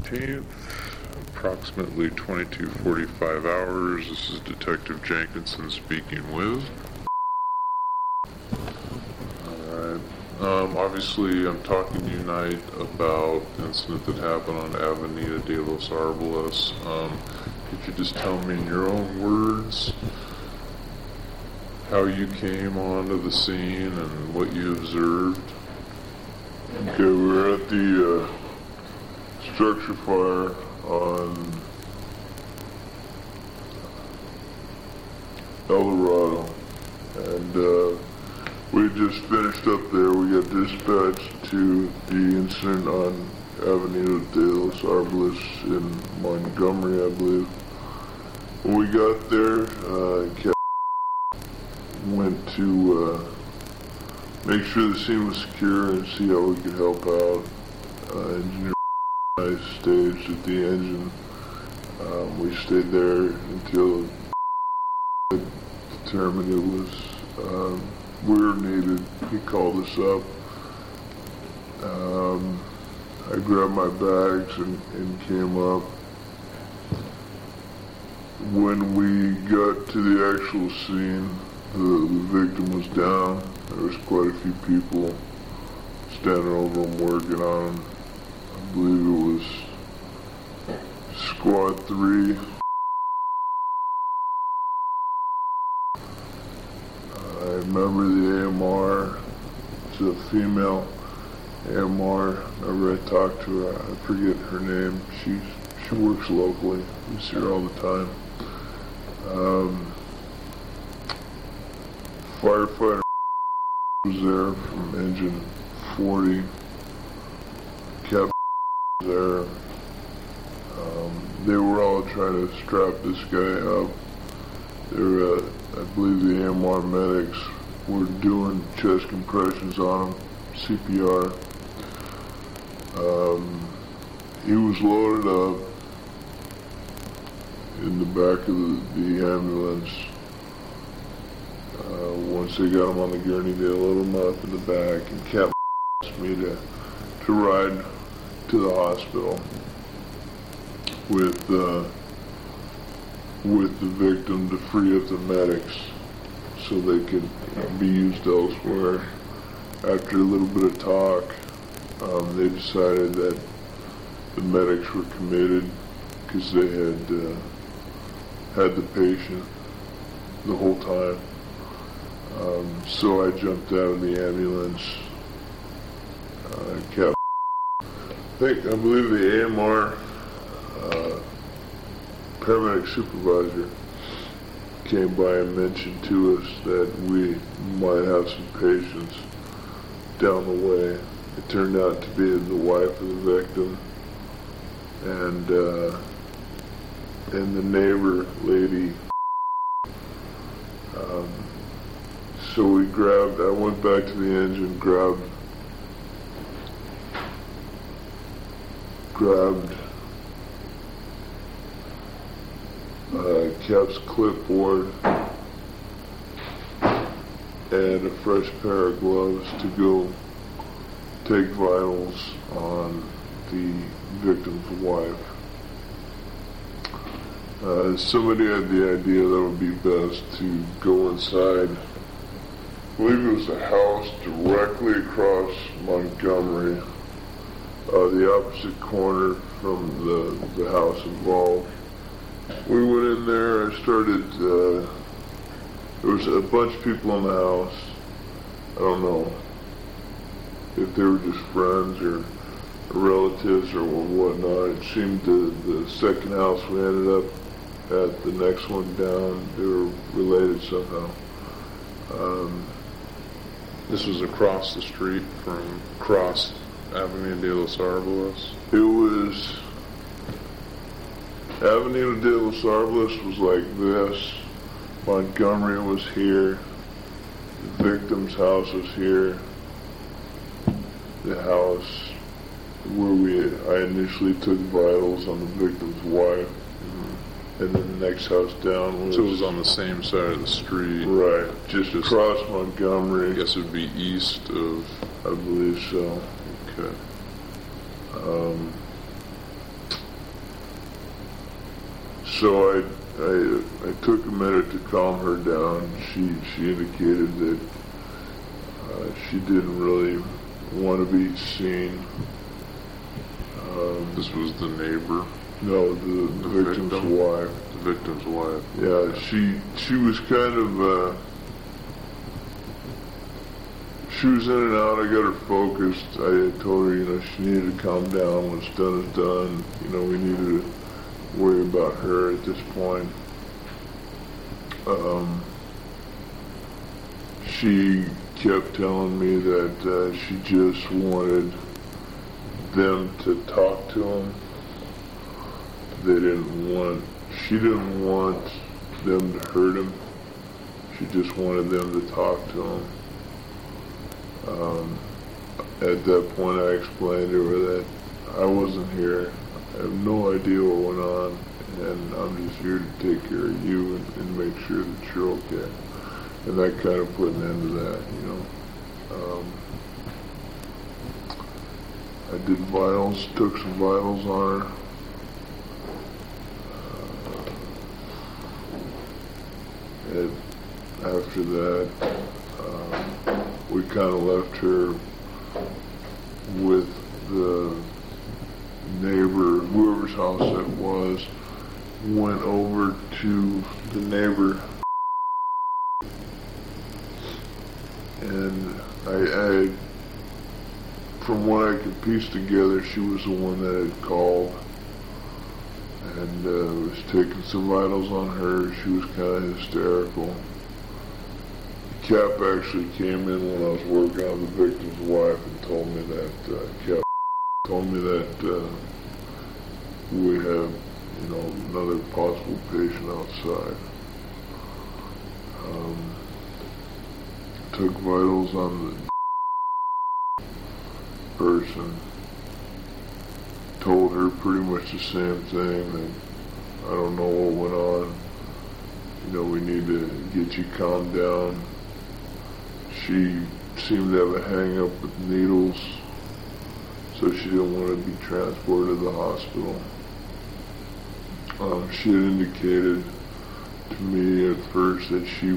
14th, approximately 22:45 hours. This is Detective Jenkinson speaking with. Alright. Obviously, I'm talking to you tonight about an incident that happened on Avenida de los Arboles. Could you just tell me in your own words how you came onto the scene and what you observed? Okay, we were at the structure fire on El Dorado, and we just finished up there. We got dispatched to the incident on Avenida de los Arboles in Montgomery, I believe. When we got there, went to make sure the scene was secure and see how we could help out. Engineer staged at the engine. We stayed there until determined it was we were needed. He called us up. I grabbed my bags and came up. When we got to the actual scene, the victim was down. There was quite a few people standing over him working on him. I believe it was Squad 3. I remember the AMR. It's a female AMR. Whenever I talked to her, I forget her name. She works locally. We see her all the time. Firefighter was there from engine 40. Captain was there. They were all trying to strap this guy up. They were, I believe the AMR medics were doing chest compressions on him, CPR. He was loaded up in the back of the ambulance. Once they got him on the gurney, they loaded him up in the back, and Cap asked me to ride to the hospital with the victim to free up the medics so they could be used elsewhere. After a little bit of talk, they decided that the medics were committed because they had the patient the whole time. So I jumped out of the ambulance. I believe the AMR paramedic supervisor came by and mentioned to us that we might have some patients down the way. It turned out to be the wife of the victim and the neighbor lady. So I went back to the engine, grabbed Cap's clipboard and a fresh pair of gloves to go take vitals on the victim's wife. Somebody had the idea that it would be best to go inside. I believe it was a house directly across Montgomery, the opposite corner from the house involved. We went in there. I started. There was a bunch of people in the house. I don't know if they were just friends or relatives or whatnot. It seemed the second house we ended up at, the next one down, they were related somehow. This was across the street from Cross Avenida de los Arboles. It was Avenida de los Arboles was like this. Montgomery was here. The victim's house was here. The house where I initially took vitals on the victim's wife. And then the next house down was... So it was on the same side of the street. Right. Just across Montgomery. I guess it would be east of... I believe so. Okay. So I took a minute to calm her down. She indicated that she didn't really want to be seen. This was the neighbor? No, the victim's wife. The victim's wife. Yeah, she was kind of, she was in and out. I got her focused. I told her, she needed to calm down. What's done is done. We needed to worry about her at this point. She kept telling me that she just wanted them to talk to him. She didn't want them to hurt him. She just wanted them to talk to him. At that point I explained to her that I wasn't here. I have no idea what went on, and I'm just here to take care of you and make sure that you're okay. And that kind of put an end to that, I did vitals, took some vitals on her. And after that, we kind of left her with the neighbor, whoever's house it was, went over to the neighbor, and I from what I could piece together, she was the one that had called and was taking some vitals on her. She was kind of hysterical. Cap actually came in when I was working on the victim's wife and told me that Cap told me that we have, another possible patient outside. Took vitals on the person. Told her pretty much the same thing, that I don't know what went on. We need to get you calmed down. She seemed to have a hang up with needles, so she didn't want to be transported to the hospital. She had indicated to me at first that she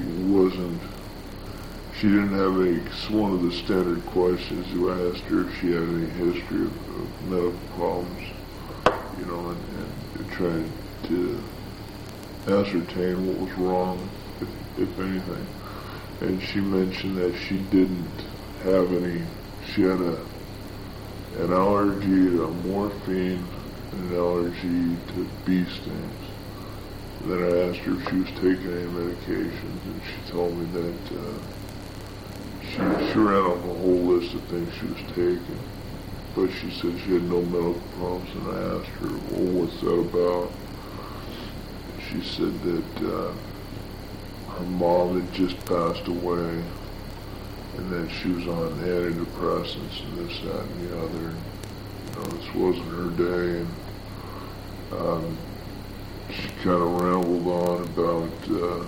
didn't have any, one of the standard questions you asked her if she had any history of medical problems, and trying to ascertain what was wrong, if anything. And she mentioned that she didn't have any, she had an allergy to morphine and an allergy to bee stings. Then I asked her if she was taking any medications, and she told me that she ran off a whole list of things she was taking, but she said she had no medical problems, and I asked her, well, what's that about? She said that her mom had just passed away, and that she was on antidepressants and this, that, and the other. This wasn't her day, and she kind of rambled on about,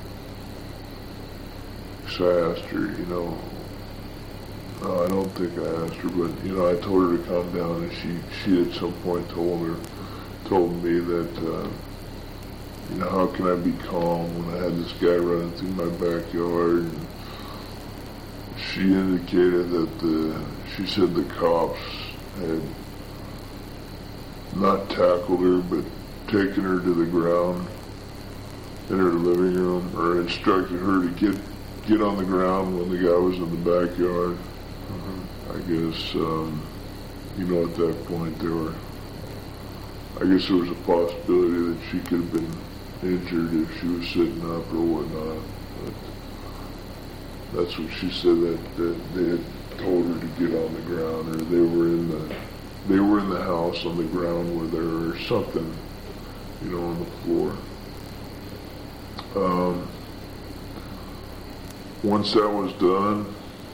so I asked her, no, I don't think I asked her, but, I told her to calm down, and she at some point told me that, how can I be calm when I had this guy running through my backyard? And she indicated that she said the cops had not tackled her, but taken her to the ground in her living room, or instructed her to get on the ground when the guy was in the backyard. I guess, at that point I guess there was a possibility that she could have been injured if she was sitting up or whatnot. But that's what she said, that they had told her to get on the ground, or they were in the house on the ground with her, or something, on the floor. Once that was done,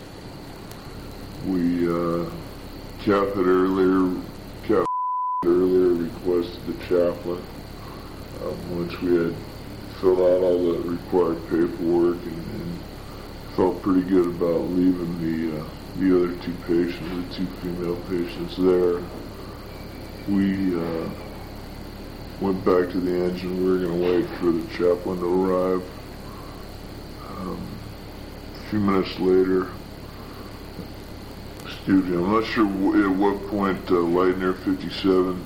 Cap had earlier requested the chaplain. Once we had filled out all the required paperwork and felt pretty good about leaving the other two patients, the two female patients there, we went back to the engine. We were going to wait for the chaplain to arrive. A few minutes later, excuse me, I'm not sure at what point Lightning 57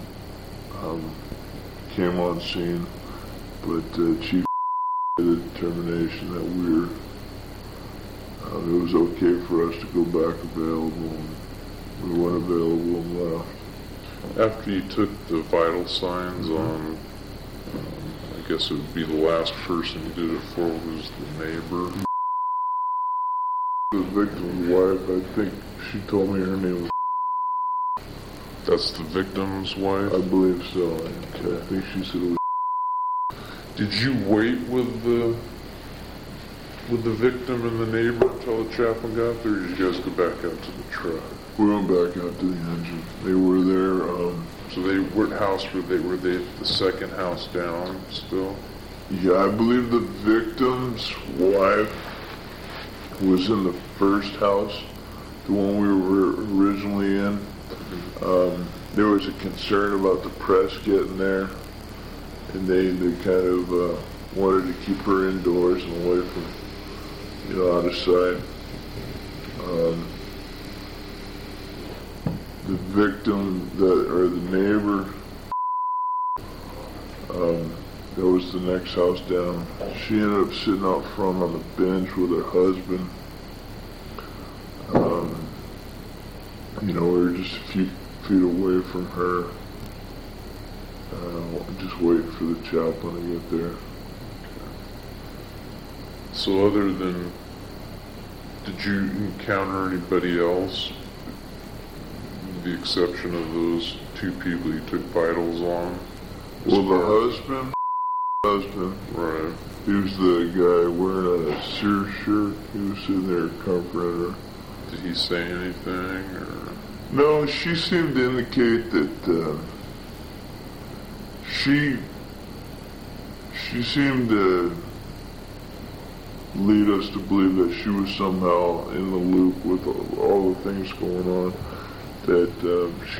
came on scene, but Chief made the determination that it was okay for us to go back available, and we weren't available and left. After you took the vital signs on, I guess it would be the last person you did it for was the neighbor. The victim's wife, I think she told me her name was. That's the victim's wife? I believe so. I think she said it was. Did you wait with the victim and the neighbor until the chaplain got there, or did you guys go back out to the truck? We went back out to the engine. They were there. So what house were they? Were they at the second house down still? Yeah, I believe the victim's wife was in the first house, the one we were originally in. There was a concern about the press getting there, and they kind of wanted to keep her indoors and away from, out of sight. The victim, or the neighbor, that was the next house down. She ended up sitting out front on the bench with her husband. We were just a few feet away from her, just waiting for the chaplain to get there. So did you encounter anybody else, with the exception of those two people you took vitals on? Well, the husband, right. He was the guy wearing a Sears shirt. He was sitting there comforting her. Did he say anything, or? No, she seemed to indicate that she seemed to lead us to believe that she was somehow in the loop with all the things going on. That she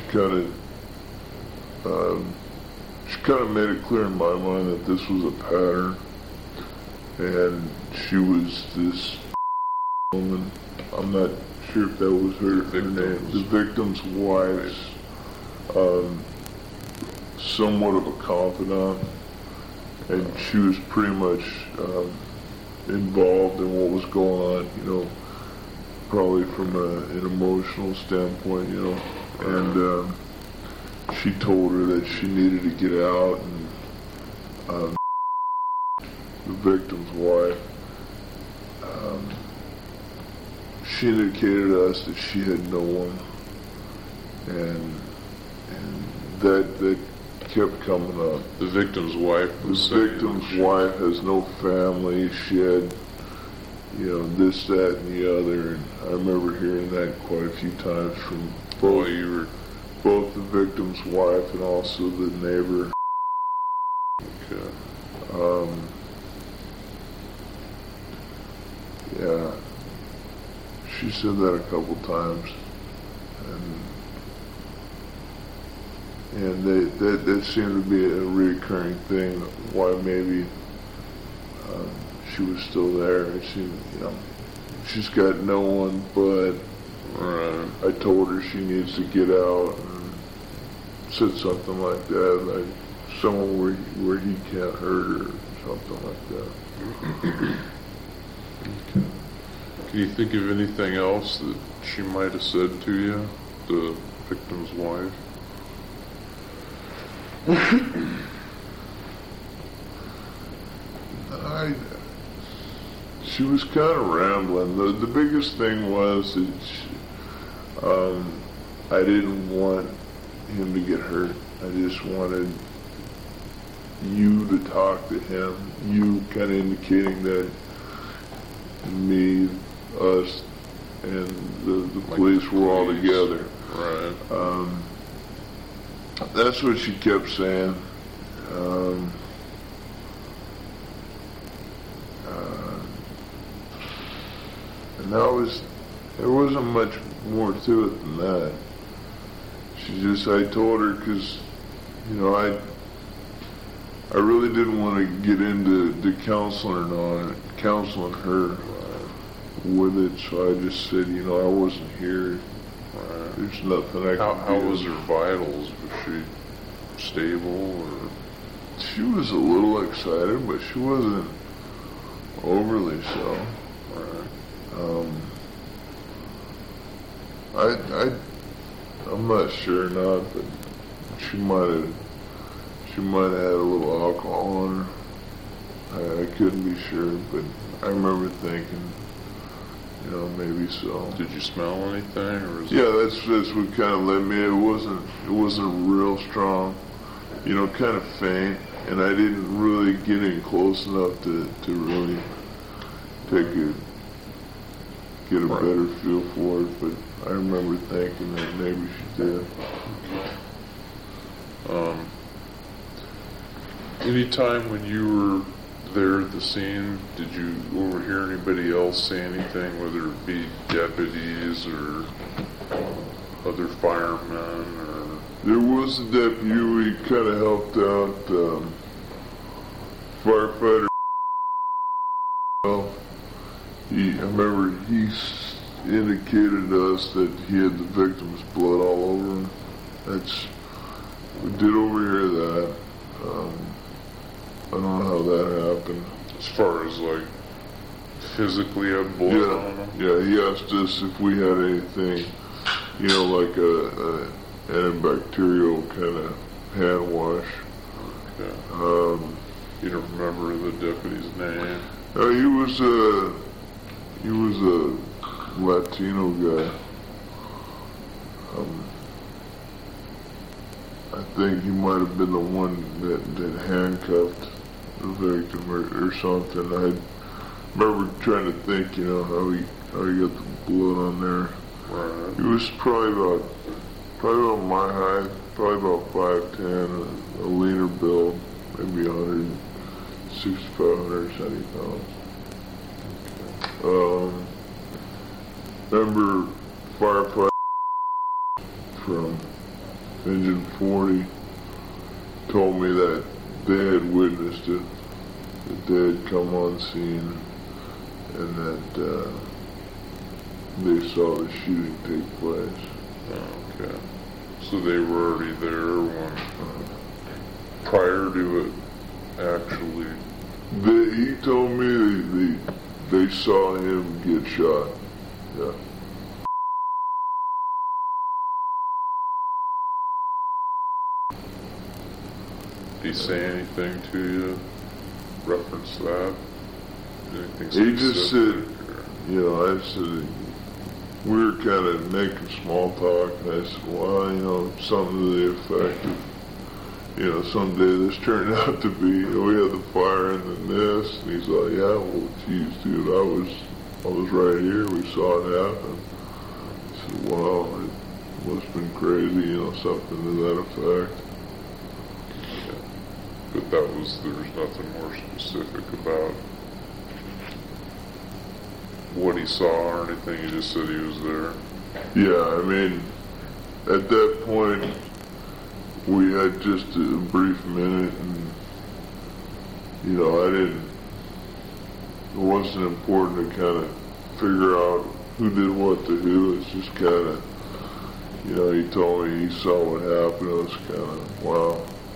kind of made it clear in my mind that this was a pattern, and she was this woman. I'm not sure if that was her name. The victim's wife, somewhat of a confidant, and she was pretty much involved in what was going on, probably from an emotional standpoint, and she told her that she needed to get out, and the victim's wife, she indicated to us that she had no one, and that kept coming up. The victim's wife was The victim's wife has no family. She had, this, that, and the other, and I remember hearing that quite a few times from both the victim's wife and also the neighbor. Okay. Yeah. She said that a couple times, and that seemed to be a recurring thing. Why maybe she was still there, and she's got no one. But I told her she needs to get out, and said something like that, like somewhere where he can't hurt her, or something like that. Okay. Can you think of anything else that she might have said to you, the victim's wife? She was kind of rambling. The biggest thing was that I didn't want him to get hurt. I just wanted you to talk to him. You kind of indicating that me, us, and the police were all together. Right. That's what she kept saying. And there wasn't much more to it than that. I told her, because, I really didn't want to get into counseling her with it, so I just said, I wasn't here. There's nothing I can do. How was her vitals? Was she stable, or? She was a little excited, but she wasn't overly so. I'm not sure or not, but she might have had a little alcohol on her. I couldn't be sure, but I remember thinking, maybe so. Did you smell anything, or is that's what kind of led me. It wasn't real strong, kind of faint, and I didn't really get in close enough to really get a better feel for it, but I remember thinking that maybe she did. Anytime when you were there at the scene, did you overhear anybody else say anything, whether it be deputies or other firemen, or? There was a deputy who kind of helped out, firefighter. I remember he indicated to us that he had the victim's blood all over him. We did overhear that. I don't know how that happened. As far as physically had blood on him? Yeah, he asked us if we had anything, like a antibacterial kind of hand wash. Okay. You don't remember the deputy's name? He was a Latino guy. I think he might have been the one that handcuffed the victim or something. I remember trying to think, how he got the blood on there. Right. He was probably about my height, probably about 5'10", a leaner build, maybe 165, 170 pounds. Remember firefighter from Engine 40 told me that they had witnessed it, that they had come on scene, and that they saw the shooting take place. Okay. So they were already there prior to it actually? He told me they saw him get shot. Yeah. Did he say anything to you? Reference that? Anything He just said, or? I said, we were kind of making small talk, and I said, well, something to the effect of, someday this turned out to be, we had the fire and then this, and he's like, yeah, well, geez, dude, I was right here, we saw it happen. I said, wow, it must have been crazy, something to that effect. But there was nothing more specific about what he saw or anything, he just said he was there. Yeah, at that point, we had just a brief minute, and, it wasn't important to kind of figure out who did what to who. It's just kind of, he told me he saw what happened. It was kind of, wow.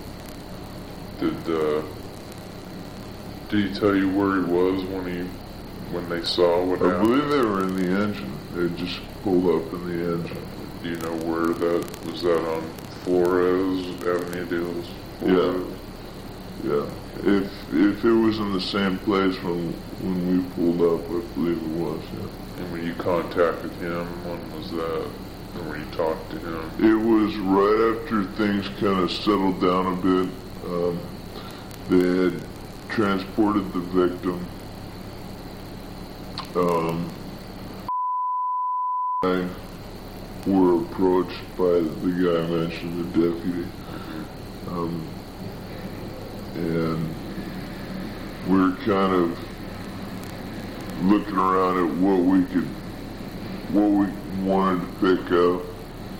Did he tell you where he was when they saw what happened? I believe they were in the engine. They just pulled up in the engine. Do you know where that was? That on Flores, Avenida de los Flores? Yeah. If it was in the same place when we pulled up, I believe it was, yeah. And when you contacted him, when was that? Or when you talked to him? It was right after things kind of settled down a bit. They had transported the victim. Were approached by the guy I mentioned, the deputy. And we were kind of looking around at what we wanted to pick up.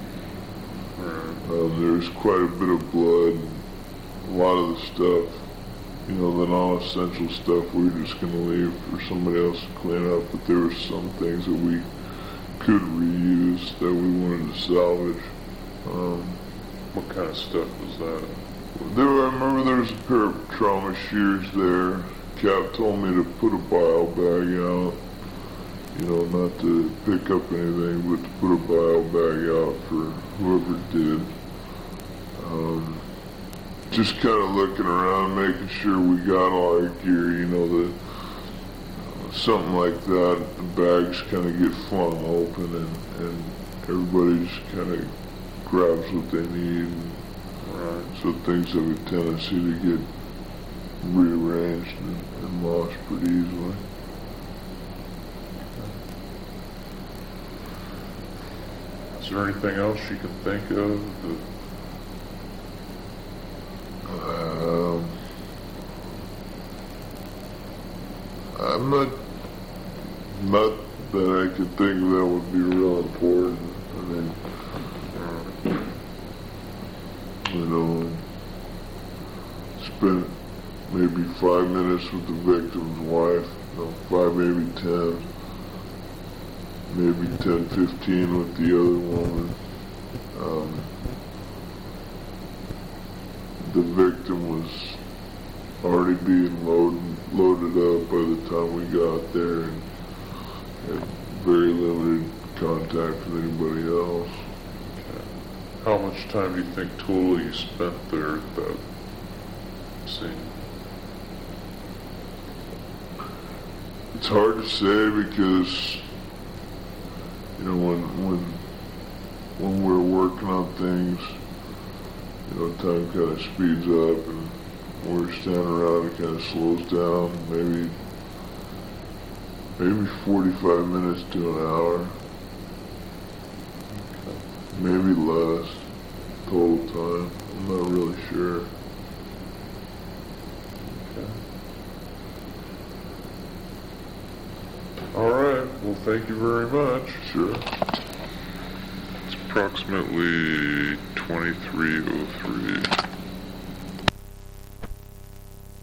There was quite a bit of blood. A lot of the stuff you know, the non-essential stuff we were just going to leave for somebody else to clean up, but there were some things that we could reuse that we wanted to salvage. What kind of stuff was that? I remember there was a pair of trauma shears there. Cap told me to put a bio bag out, you know, not to pick up anything, but to put a bio bag out for whoever did. Just kind of looking around, making sure we got all our gear, you know, something like that, the bags kind of get flung open and everybody just kind of grabs what they need. Right. So things have a tendency to get rearranged and lost pretty easily. Is there anything else you can think of that? I'm not that I could think of that would be real important. I mean, you know, spent maybe 5 minutes with the victim's wife, you know, 5, maybe 10, maybe 10, 15 with the other woman. The victim was already being loaded up by the time we got there and had very limited contact with anybody else. Okay. How much time do you think total you spent there at that scene? It's hard to say because, you know, when we're working on things, you know, time kind of speeds up, and when we're standing around, it kind of slows down, maybe 45 minutes to an hour, maybe less total time. I'm not really sure. Okay. All right. Well, thank you very much. Sure. It's approximately 23:03.